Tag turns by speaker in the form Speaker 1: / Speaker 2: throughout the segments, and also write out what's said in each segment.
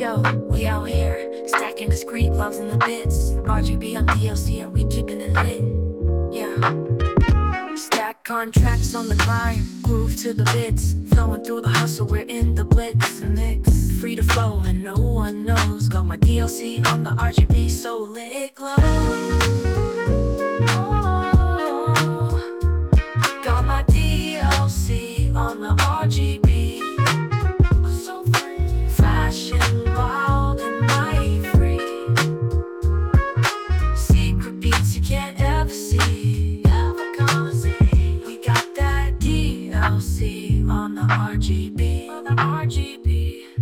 Speaker 1: Yo, we out here, stacking discreet loves in the bits. RGB on DLC, and we keeping it lit. Yeah. Stack contracts on the grind, groove to the bits. Flowing through the hustle, we're in the blitz. Mix, free to flow, and no one knows. Got my DLC on the RGB, so let it glow. Got my DLC on the RGB. So free, flashing wild and mighty free. Secret beats you can't ever see, ever gonna see. We got that DLC on the RGB, on the RGB.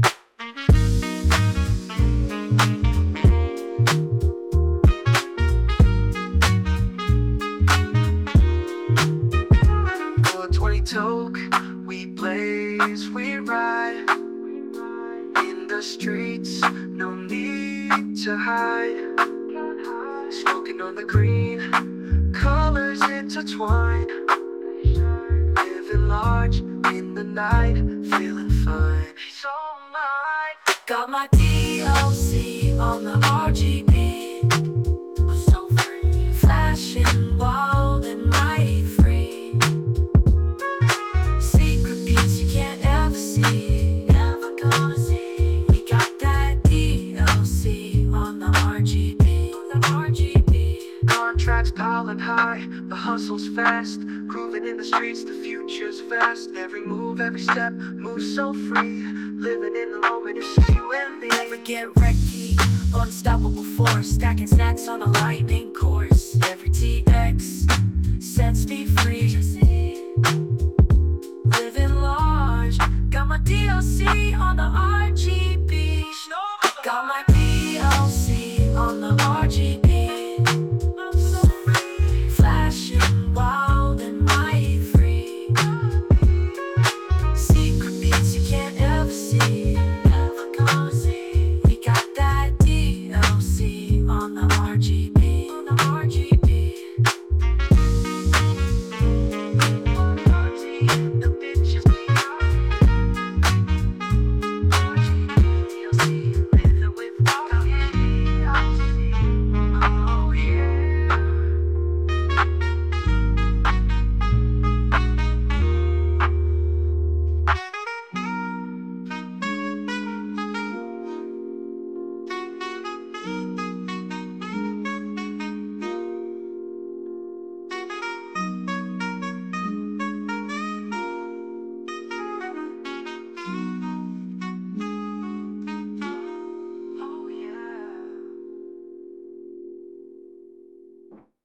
Speaker 2: Toke, we blaze, we ride in the streets, no need to hide. Smoking on the green, colors intertwine. Living large in the night, feeling fine. So mine. Got my DLC on the RGB. So free, flashing wild and mighty free. Contracts piling high, the hustle's fast. Grooving in the streets, the future's vast. Every move, every step, moves so free. Living in the moment, it's just you and me. Never get wrecky, unstoppable force. Stacking snacks on a lightning course. Every TX sets me free.